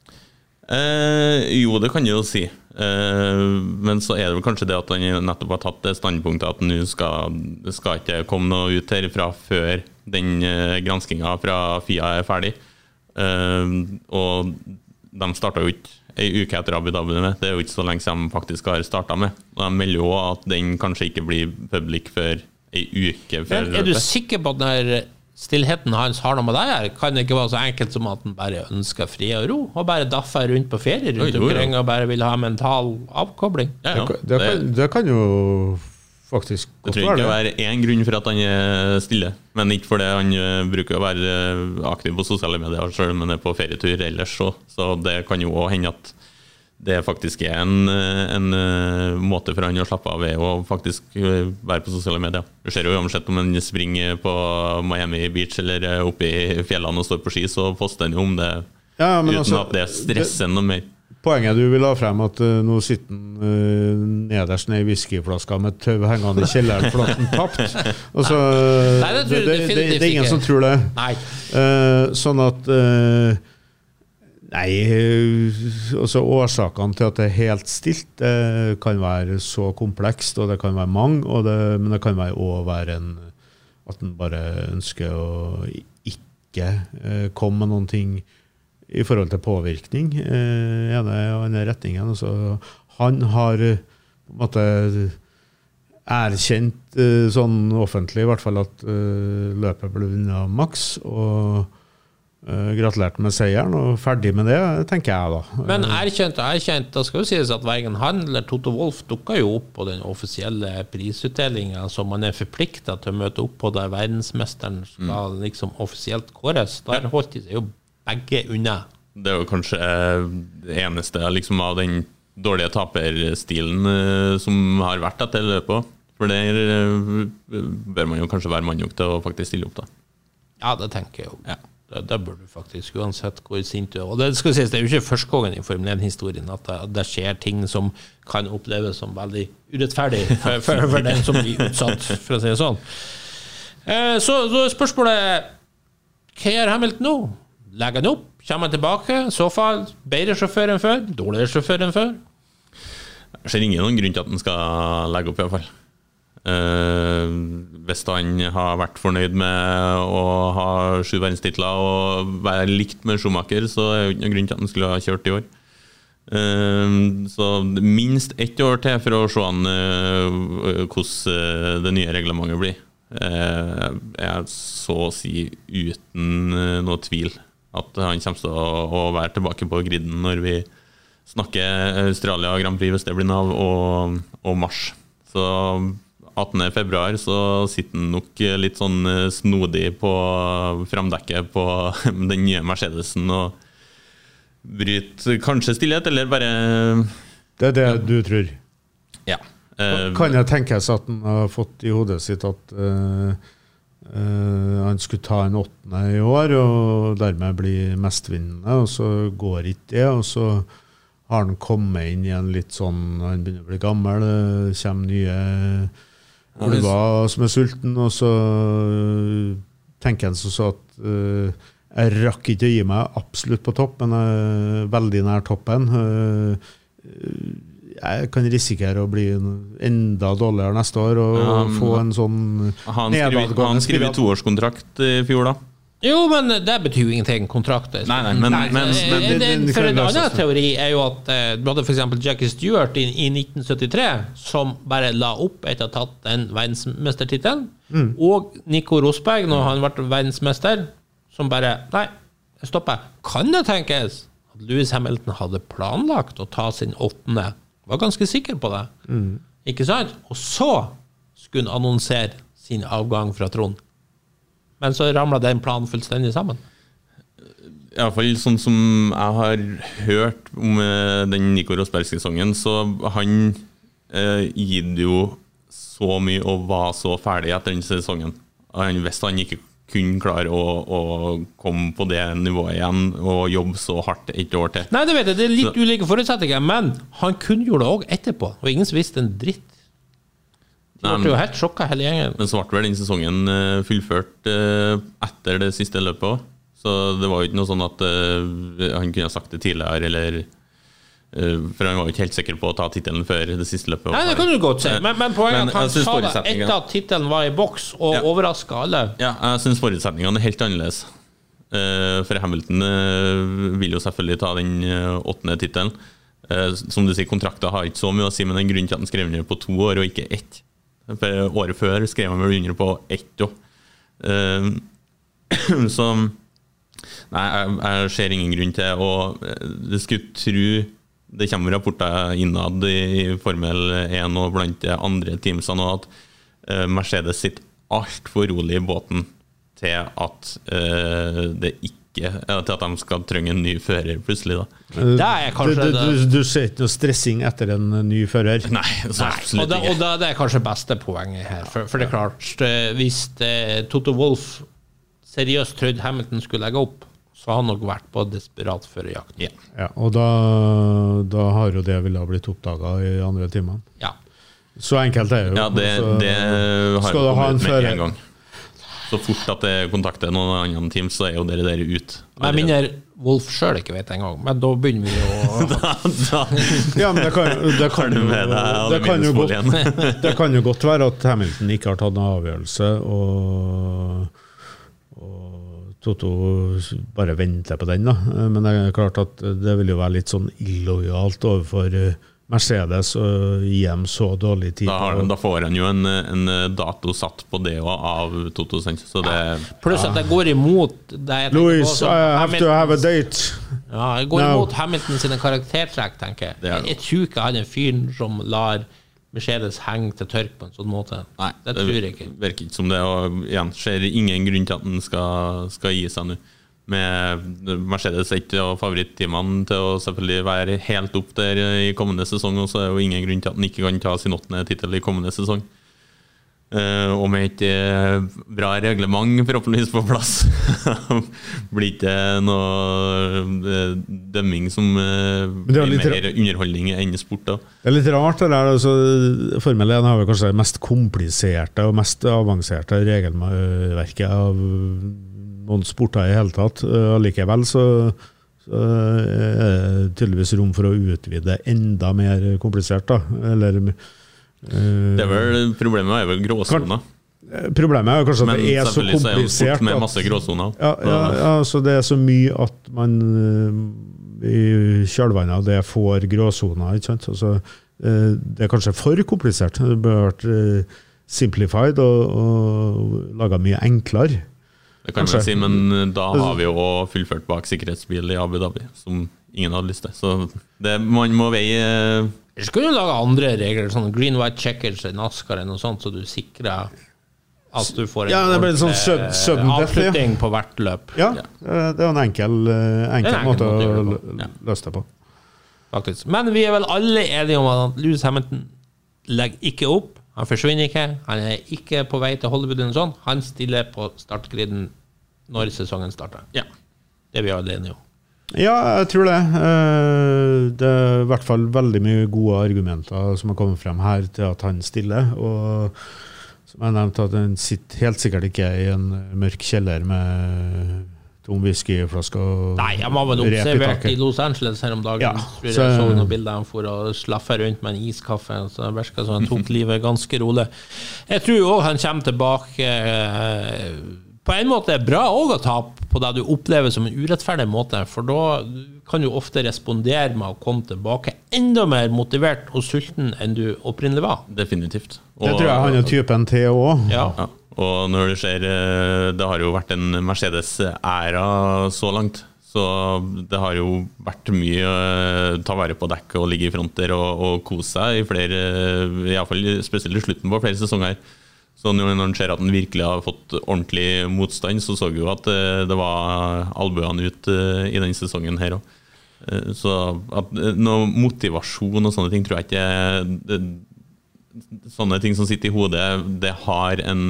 Eh, jo, det kan jeg jo si. Eh, men så er det vel kanskje det at han nettopp har tatt det standpunktet at nå skal, skal ikke komme noe ut herfra før den eh, granskingen fra F I A er ferdig. Eh, og de startet jo ikke en uke etter Abu Dhabi med. Det er jo ikke så lenge siden de faktisk har startet med. Og de melder jo at den kanskje ikke blir public før en uke før. Men er du sikker på at den stillheten hans har noe med deg her? Kan det ikke være så enkelt som at han bare ønsker fri og ro, og bare daffer rundt på ferie rundt omkring og bare vil ha mental avkobling? Ja, ja. Det, det, kan, det kan jo faktisk godt være det. Det tror ikke være en grunn for at han er stille, men ikke fordi han bruker å være aktiv på sosiale medier selv om han er på ferietur ellers, så, så det kan jo også hende at det faktisk er en, en måte for han å slappe av ved å faktisk være på sosiale medier. Du ser jo omsett om han springer på Miami Beach eller oppe i fjellene og står på ski, så poster han jo om det ja, uten altså, at det stresser noe mer. Poenget du vil ha frem at uh, nå sitter han uh, nederst ned i whiskyflaska med tøv hengende i kjelleren for at han tapt. Altså, Nei, det, tror det, det, det er ingen som tror det. Nei. Uh, sånn at uh, Nei, altså årsakene til at det er helt stilt, det kan være så komplekst, og det kan være mange, og det, men det kan være også være en, at den bare ønsker å ikke eh, komme med noen ting i forhold til påvirkning i eh, ene og andre retningen. Altså, han har på en måte erkjent eh, sånn offentlig i hvert fall at eh, løpet ble vunnet av Max, og Uh, gratulert med seieren, og ferdig med det, tenker jeg da. Men erkjent og erkjent, da skal jo sies at hverken han eller Toto Wolff dukket jo opp på den offisielle prisutdelingen, så man er forpliktet til å møte opp på der verdensmesteren skal mm. liksom offisielt kåres. Der holdt de seg jo begge unna. Det er jo kanskje det eneste liksom, av den dårlige taperstilen uh, som har vært etter løpet. For der uh, bør man jo kanskje være mann nok til å faktisk stille opp da. Ja, det tenker jeg jo. Ja. Det bør du faktisk, uansett hvor sint du er. Og det skal sies, det er jo ikke første gangen i Formel en-historien at det, det skjer ting som kan oppleves som veldig urettferdig for, for, for den som blir utsatt, for å si det sånn. Eh, så, så spørsmålet, hva gjør Hamilton nå? Legger han opp? Kommer han tilbake? I så fall, bedre sjåfør enn før? Dårligere sjåfør enn før? Jeg ser ingen grunn til at han skal legge opp i hvert fall. Uh, hvis han har vært fornøyd med å ha sju verdenstitler og være likt med Schumacher, så er det ikke noen grunn til at han skulle ha kjørt i år. uh, Så minst ett år til for å se han, uh, hvordan det nye reglementet blir. uh, Jeg så å si uten uh, noe tvil at han kommer til å, å være tilbake på griden når vi snakker Australia Grand Prix, hvis det blir av, og, og mars. Så attende februar så sitter han nok litt sånn snodig på framdekket på den nye Mercedesen og bryter kanskje stillhet, eller bare... Det er det ja. Du tror? Ja. Kan jeg tenke seg at han har fått i hodet sitt at uh, Uh, han skulle ta en åttende i år, og dermed bli mestvinnende, og så går ikke det, og så har han kommet inn i en litt sånn, han begynner å bli gammel, det kommer nye ulver som er sulten, og så tenker han så, så at uh, jeg rakk ikke å gi meg absolutt på topp, men jeg er veldig nær toppen. Uh, jeg kan risikere å bli enda dårligere neste år og ja, få en sånn han skriver, han skriver toårskontrakt i fjor da. Jo, men det betyr jo ingenting kontrakter. Nei, nei, men, nei, men, men, men det, det, for en annen teori er jo at eh, du hadde for eksempel Jackie Stewart i, i nitten syttitre som bare la opp etter å ha tatt den verdensmestertitelen, mm. og Nico Rosberg når han ble verdensmester som bare, nei, stopper. Kan det tenkes at Lewis Hamilton hadde planlagt å ta sin åttende, var ganske sikker på det, mm. ikke sant? Og så skulle han annonsere sin avgang fra tronen. Men så ramlet den planen fullstendig sammen. I hvert fall sånn som jeg har hørt om den Nico Rosberg-sesongen, så han eh, gir jo så mye og var så ferdig etter den sesongen. Han visste han ikke kunne klare å, å komme på det nivået igjen og jobbe så hardt et år til. Nei, det vet jeg, det er litt så ulike forutsetninger, men han kunne gjøre det også etterpå, og ingen som visste en dritt. De ble jo helt sjokket hele gjengen. Men så ble vel den sesongen uh, fullført uh, etter det siste løpet også. Så det var jo ikke noe sånn at uh, han kunne ha sagt det tidligere, eller uh, for han var jo ikke helt sikker på å ta titelen før det siste løpet. Nei, det kan du godt si. Men, men poenget er at han sa det etter at titelen var i boks og ja. overrasket alle. Ja, jeg synes forutsetningene er helt annerledes. Uh, for Hamilton uh, vil jo selvfølgelig ta den uh, åttende titelen. Uh, som du sier, kontrakten har ikke så mye å si, men den grunnen til at han skrev under på to år og ikke ett. For året før skrev han vel under på ett år. Uh, så nei, jeg, jeg ser ingen grunn til, og det skulle tro det kommer rapporter innad i Formel én og blant andre teamsene, og at uh, Mercedes sitter alt for rolig i båten til at uh, det ikke til at de skal trenge en ny fører plutselig da. Det er kanskje du, du, du ser ikke noe stressing etter en ny fører? Nei, så absolutt og da, ikke. Og da, det er kanskje beste poenget her, for, for det er klart, hvis eh, Toto Wolff seriøst trodde Hamilton skulle legge opp, så har han nok vært på desperat førerjakt. Ja. Ja, og da, da har jo det ville ha blitt oppdaget i andre timer. Ja. Så enkelt er det jo. Ja, det, det har skal du ha en fører en gang. Så fort at det kontakter noen andre team, så er jo dere der ut. Jeg minner Wolff selv ikke vet en gang, men da begynner vi jo da, da. Ja, men det kan, det kan, jo, det, kan jo godt, det kan jo godt være at Hamilton ikke har tatt en avgjørelse, og, og Toto bare venter på den da. Men det er klart at det vil jo være litt sånn illojalt overfor Mercedes og gi dem så dårlig tid. Da, har, da får han jo en, en dato satt på det av Toto Sanchez. Så det, pluss at det går imot det Louis, I have to have a date. Ja, det går no. imot Hamilton sine karaktertrekk, tenker jeg. Jeg, jeg tror ikke han er en fyr som lar Mercedes henge til tørk på en sånn måte. Nei, det tror jeg ikke. Det virker ikke som det, og igjen, ser ingen grunn til at den skal, skal gi seg nå. Med Mercedes ikke og favorittteamene til å selvfølgelig være helt opp der i kommende sesong, og så er jo ingen grunn til at den ikke kan ta sin åttende titel i kommende sesong. Uh, og med et bra reglement forhåpentligvis på plass blir ikke noe uh, dømming som uh, blir mer underholdning enn sport da. Det er litt rart det der, altså, Formel én har vel kanskje det mest kompliserte og mest avanserte regelverket av noen sporter i hele tatt. Allikevel så, så er det tydeligvis rom for å utvide enda mer komplisert da. Eller, uh, det er vel, problemet er vel gråsona. Problemet er jo kanskje at det er så komplisert er med masse gråsoner. Ja, ja, ja, så det er så mye at man i kjølvannet av det får gråsoner, ikke sant? Altså, uh, det er kanskje for komplisert. Det bør vært uh, simplified og, og laget mye enklere. Det kan jeg si, men da har vi jo fullført bak sikkerhetsbil i Abu Dhabi, som ingen hadde lyst til. Så det, man må veie... Jeg skulle jo lage andre regler, sånn green, white checkers, NASCAR og sånt, så du sikrer at du får en ja, det blir sånn sub, sub avslutning på hvert løp. Ja, det er en enkel, enkel, en måte, måte å l- løse det på. Faktisk. Men vi er vel alle enige om at Lewis Hamilton legger ikke opp Han forsvinner ikke, han er ikke på vei til Hollywood eller sånn, han stiller på startgriden når sesongen starter. Ja. Det er vi alle enige om. Ja, jeg tror det. Det er i hvert fall veldig mye gode argumenter som har kommet frem her til at han stiller, og som jeg nevnte at han sitter helt sikkert ikke i en mørk kjeller med tom whiskyflaske og Nei, han var vel observert i Los Angeles her om dagen. Ja, så jeg så noen bilder han for å slaffe rundt med en iskaffe, så det virker som han tok livet ganske rolig. Jeg tror også han kommer tilbake. På en måte er det bra også å ta på det du opplever som en urettferdig måte, for da kan du ofte respondere med å komme tilbake enda mer motivert og sulten enn du opprinnelig var. Definitivt. Og, det tror jeg han er typen til også. Ja. Ja. Og når det skjer, det har jo vært en Mercedes-æra så langt, så det har jo vært mye ta vare på dekk og ligge i front der og, og kose seg i flere, i hvert fall spesielt i slutten på flere sesonger. Så når man ser at den virkelig har fått ordentlig motstand, så så vi jo at det var albuene ut i den sesongen her også. Så at noe motivasjon og sånne ting tror jeg ikke det, sånne ting som sitter i hodet, det har en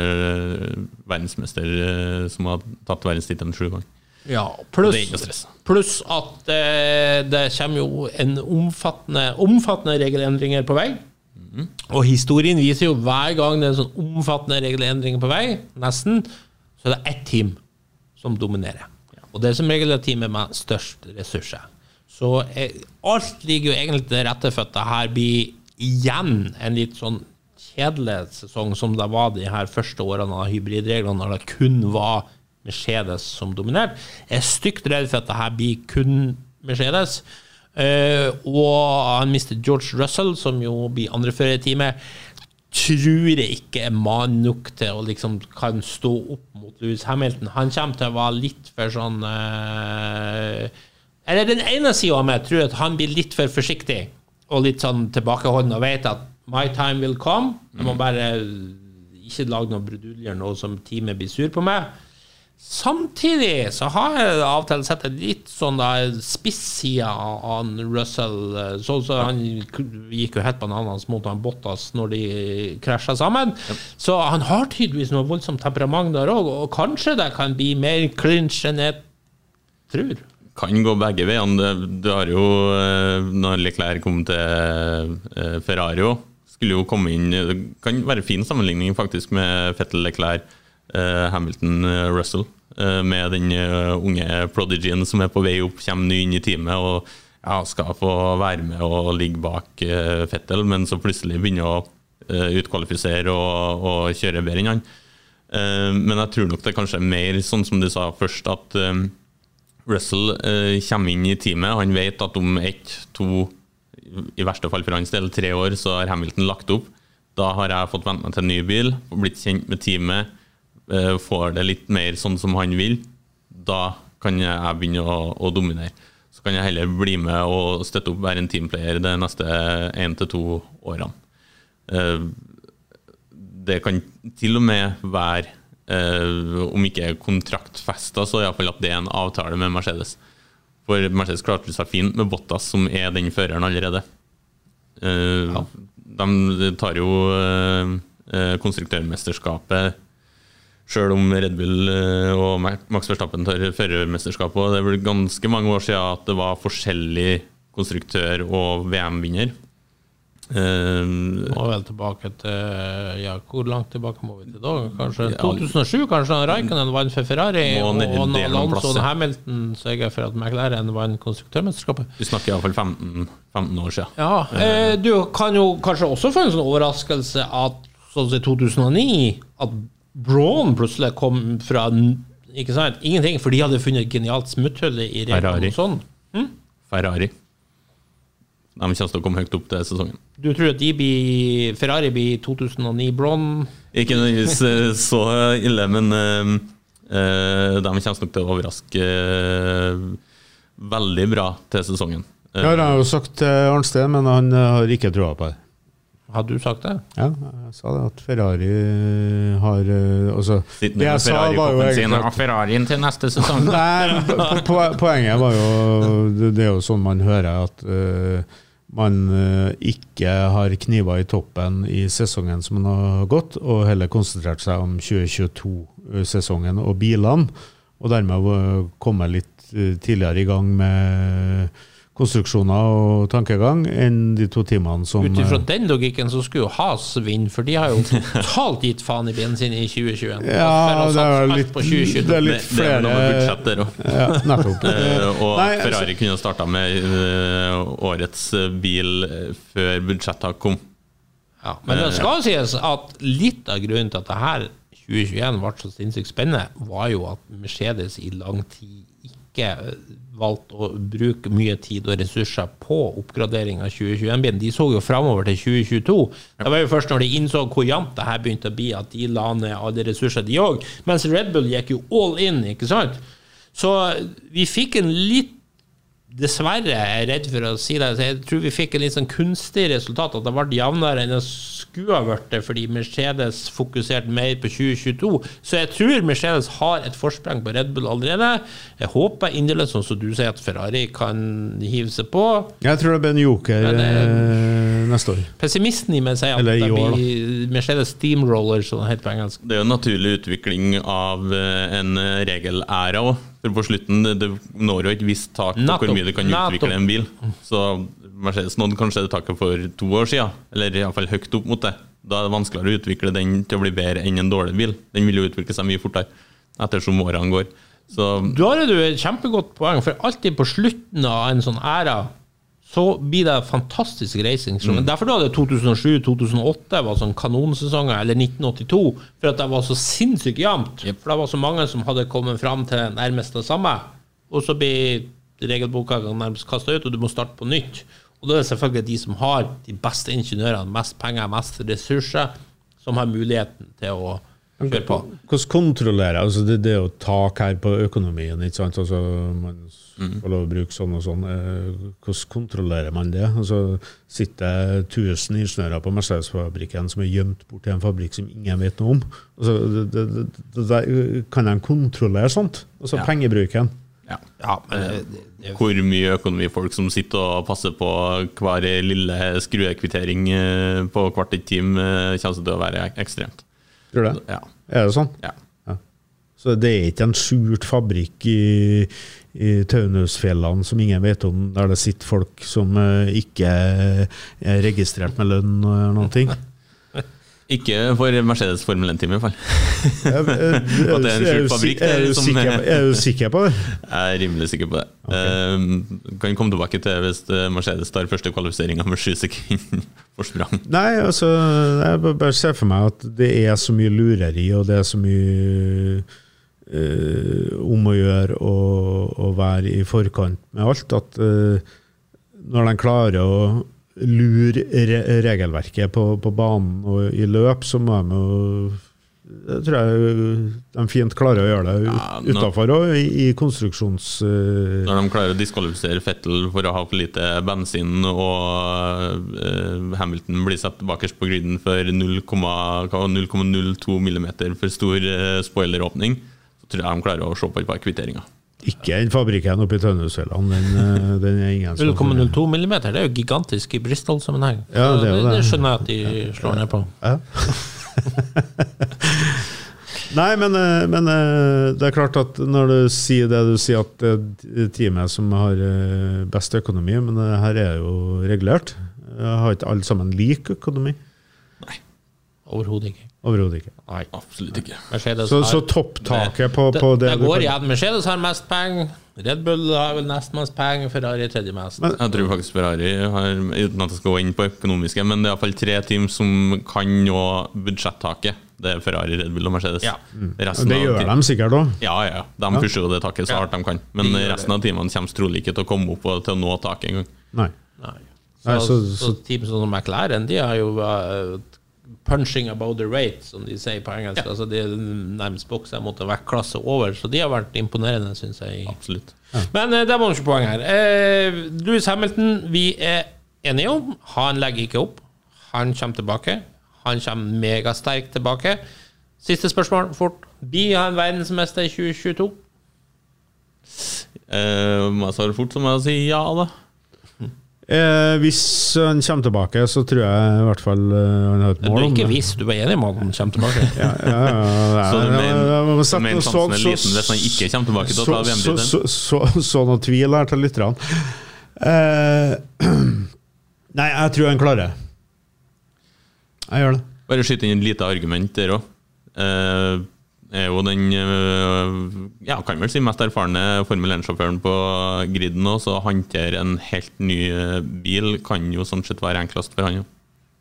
verdensmester som har tatt verdenstittelen sju ganger. Ja, pluss plus at det, det kommer jo en omfattende, omfattende regelendringer på vei. Mm. Og historien viser jo hver gang det er en sånn omfattende regelendringer på vei, nesten, så er det ett team som dominerer. Ja. Og det er som regel er teamet med størst ressurser. Så er, alt ligger jo egentlig til rette for at det her blir igjen en litt sånn kjedelig sesong som det var de her første årene av hybridreglene, når det kun var Mercedes som dominerte. Jeg er stygt redd for at det her blir kun Mercedes. Uh, og han mistet George Russell, som jo blir andrefører i teamet. Tror jeg ikke er mann nok til å liksom kan stå opp mot Lewis Hamilton. Han kommer til å være litt for sånn uh, eller den ene siden av meg tror at han blir litt for forsiktig og litt sånn tilbakeholden og vet at my time will come. Jeg må bare ikke lage noen bruduljer nå som teamet blir sur på meg. Samtidig så har jeg av og til sett et litt sånn da spiss-sida av Russell, så, så han gikk jo helt bananens mot han Bottas når de krasjet sammen. Yep. Så han har tydeligvis noe voldsomt temperament der også, og kanskje det kan bli mer clinch enn jeg tror. Kan gå begge veiene. Du har jo, når Leclerc kom til Ferrari, skulle jo komme inn, det kan være fin sammenligning faktisk med Vettel Leclerc, Hamilton, Russell, med den unge prodigien som er på vei opp, kommer ny inn i teamet og ja, skal få være med og ligge bak Vettel, men så plutselig begynner å utkvalifisere og, og kjøre bedre enn han. Men jeg tror nok det kanskje er mer sånn som du sa først, at Russell kommer inn i teamet, han vet at om ett, to, i verste fall for hans del, tre år, så har Hamilton lagt opp. Da har jeg fått vent meg til en ny bil, blitt kjent med teamet, får det litt mer sånn som han vil, da kan jeg begynne å, å dominere. Så kan jeg heller bli med og støtte opp være en teamplayer de neste en til to årene. Det kan til og med være, om ikke kontraktfestet, så i hvert fall at det er en avtale med Mercedes. For Mercedes klarte seg fint med Bottas, som er den føreren allerede. Ja. De tar jo konstruktørmesterskapet, selv om Red Bull og Max Verstappen tar førermesterskap, og det er vel ganske mange år siden at det var forskjellig konstruktør og V M-vinner. Uh, må vel tilbake til ja, hvor langt tilbake må vi til da? Kanskje to tusen og sju, kanskje Raikkonen vant for Ferrari og Alonso og Hamilton sørger for at McLaren vant konstruktørmesterskapet. Vi snakker i hvert fall femten, femten år siden. Ja, uh, du kan jo kanskje også få en sånn overraskelse at sånn som i to tusen og ni at Braun plutselig kom fra ikke sant, ingenting, for de hadde funnet et genialt smutthull i reglene og sånn. Hm? Ferrari. De kommer til å komme høyt opp til sesongen. Du tror at de blir, Ferrari blir to tusen og ni Braun? Ikke nødvendigvis så ille, men uh, uh, de kommer nok til å overraske uh, veldig bra til sesongen. Uh, ja, det har jo sagt til Arnstein, men han har ikke troa på det. Har du sagt det? Ja, jeg sa det at Ferrari har altså, det jeg sa var jo egentlig at Ferrarien til neste sesong. Nei, po poenget var jo det er jo sånn man hører at uh, man ikke har kniver i toppen i sesongen som man har gått, og heller konsentrert seg om tjue tjueto-sesongen og bilene, og dermed komme litt tidligere i gang med konstruksjoner og tankegang enn de to timene som... Utifrån den logikken så skulle jo Haas vinne, for de har jo totalt gitt faen i bensin i tjue tjueen. Ja, det er litt, det er litt flere... Det er noe budsjett der også. Ja, nettopp. og Nei, Ferrari altså... kunne startet med årets bil før budsjettet kom. Ja, men det skal sies at litt av grunnen til at det her tjue tjueen var så sinnssykt spennende, var jo at Mercedes i lang tid ikke valgt å bruke mye tid og ressurser på oppgradering av tjue tjueen-bilen. De så jo fremover til tjue tjueto. Det var jo først når de innså hvor jevnt det her begynte å bli at de la ned alle ressurser de også. Mens Red Bull gikk jo all in, ikke sant? Så vi fikk en litt, dessverre er jeg redd for å si det, så jeg tror vi fikk en litt sånn kunstig resultat, at det var jevnere enn det skulle ha vært det, fordi Mercedes fokuserte mer på tjue tjueto. Så jeg tror Mercedes har et forsprang på Red Bull allerede. Jeg håper inderlig, sånn som du sier, at Ferrari kan hive seg på. Jeg tror det blir en joker Men, eh, neste år. Pessimisten i meg sier at det år, blir Mercedes steamroller, sånn helt på engelsk. Det er jo en naturlig utvikling av en regelæra også. For på slutten, det når jo ikke visst tak på hvor mye du kan utvikle en bil. Så Mercedes nådde kanskje det taket for to år siden, eller i hvert fall høyt opp mot det. Da er det vanskeligere å utvikle den til å bli bedre enn en dårlig bil. Den vil jo utvikle seg mye fortere ettersom årene går. Så da har du et kjempegodt poeng, for alltid på slutten av en sånn æra, så blir det fantastisk racing. Mm. Derfor da det to tusen og sju til to tusen og åtte var sånn kanonsesonger, eller nitten åttito, for at det var så sinnssykt jevnt. Yep. For det var så mange som hadde kommet fram til nærmest det samme. Og så blir regelboka nærmest kastet ut, og du må starte på nytt. Og da er det selvfølgelig de som har de beste ingeniørene, mest penger, mest ressurser, som har muligheten til å kjøre på. Hvordan kontrollerer, altså det, det er jo tak her på økonomien, ikke sant? Altså man får lov å bruke sånn og sånn. Hvordan kontrollerer man det? Altså sitter tusen ingeniører på Mercedes-fabrikken som er gjemt bort til en fabrikk som ingen vet noe om. Altså, det, det, det, det, kan de kontrollere sånt? Altså ja. Pengebruken? Ja, ja men det, det, hvor mye økonomifolk som sitter og passer på hver lille skruekvittering på hvert et time kommer til å være ekstremt. Tror du det? Ja. Er det sånn? Ja. Ja. Så det er ikke en skjult fabrikk i, i Taunusfjellene som ingen vet om, der det sitter folk som uh, ikke er registrert med lønn og noen ting? Ikke for Mercedes Formel en-team i hvert fall. Ja, er, er, er, er, fabrikk, er, du sikker, er du sikker på det? Jeg er rimelig sikker på det. Okay. Um, kan komme tilbake til hvis Mercedes tar første kvalifiseringen med sju sekunder forsprang. Nei, altså, jeg bare ser for meg at det er så mye lureri, og det er så mye uh, om å gjøre og, og være i forkant med alt, at uh, når de klarer å lure re regelverket på, på banen og i løp, så må de jo, jeg tror jeg de fint klarer å gjøre det ja, utenfor og i, i konstruksjons... Uh, når de klarer å diskvalifisere Vettel for å ha for lite bensin, og uh, Hamilton blir satt bakerst på griden for null komma null to millimeter for stor uh, spoileråpning, så tror jeg de klarer å se på et par kvitteringer. Ikke en fabrikken oppe i Tønnøsfjellene, den, den er ingen null komma null to millimeter, det er jo gigantisk i Bristol-sammenheng. Ja, det, det, det skjønner jeg at de slår ned på. Ja. Nei, men, men det er klart at når du sier det, du sier at det er teamet som har best økonomi, men det her er jo regulert. Har ikke alle sammen lik økonomi? Nei. Overhodet ikke. Overhodet ikke. Nei, absolutt ikke. Så, så topptaket på, på det... Det, det går igjen. Mercedes har mest penger, Red Bull har vel nest mest penger, Ferrari er tredje mest. Men, jeg tror faktisk Ferrari har, uten at jeg skal gå inn på økonomiske, men det er i hvert fall tre team som kan nå budsjettaket. Det er Ferrari, Red Bull og Mercedes. Ja. Mm. Det gjør de sikkert da. Ja, ja. De ja. pusher jo det taket så hardt de kan. Men de resten av teamene kommer trolig ikke til å komme opp og til å nå taket en gang. Nei. Nei. Så, Nei, så, så, så team som McLaren, de har jo uh, punching above the rate, som de sier på engelsk. Ja. Altså, de er nærmest bokser mot en vektklasse over, så de har vært imponerende, synes jeg. Absolutt. Ja. Men uh, det var ikke poeng her. Uh, Lewis Hamilton, vi er enige om, han legger ikke opp. Han kommer tilbake. Han kommer megasterk tilbake. Siste spørsmål, fort. Blir han verdensmester i tjue tjueto? Uh, må jeg svare fort, så må jeg si ja da. Eh, hvis han kommer tilbake, så tror jeg i hvert fall uh, han har et mål. Du er ikke hvis, du er enig med han kommer tilbake. ja, ja, ja, så du mener sjansen er liten hvis han ikke kommer tilbake til å ta V M-tittelen? Så, så, så, så noe tvil her til lytterne. Eh, nei, jeg tror han klarer det. Jeg gjør det. Bare skyte inn et lite argument der også. Eh, er jo den, ja, kan vel si mest erfarne Formel en-sjåføren på griden nå, så håndtere en helt ny bil kan jo sånn sett være enklest for han.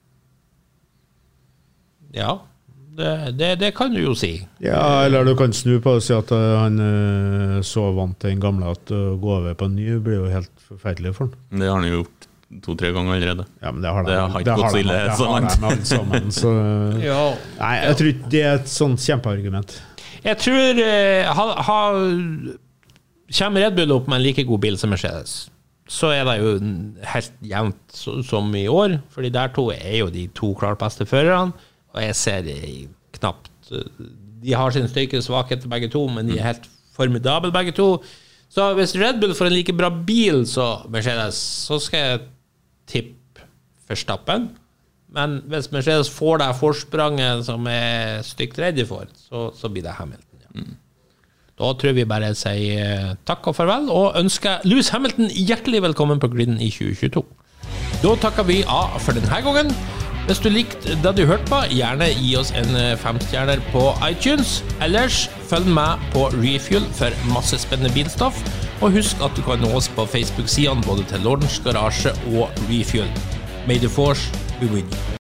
Ja, det, det, det kan du jo si. Ja, eller du kan snu på og si at han er så vant til den gamle at å gå over på en ny blir jo helt forferdelig for han. Det har han jo gjort to-tre ganger allerede. Ja, men det har de, det har ikke gått så ille så langt. Det har de alle sammen, så ja. Nei, jeg tror ikke det er et sånt kjempeargument. Jeg tror eh, ha, ha, kommer Red Bull opp med en like god bil som Mercedes, så er det jo helt jevnt så, som i år, fordi der to er jo de to klart beste førerne, og jeg ser knapt de har sin styrke og svakhet begge to, men de er helt formidable begge to. Så hvis Red Bull får en like bra bil så Mercedes, så skal jeg tipp Verstappen, men hvis Mercedes får det forspranget som er stygt redde for, så, så blir det Hamilton. Ja. Mm. Da tror vi bare sier takk og farvel, og ønsker Lewis Hamilton hjertelig velkommen på griden i tjue tjueto. Da takker vi av for denne gangen. Hvis du likte det du hørte på, gjerne gi oss en femstjerner på iTunes. Ellers følg med på Refuel for masse spennende bilstoff, og husk at du kan nå oss på Facebook-sidene både til Lordens Garasje og Refuel. May the force be with you.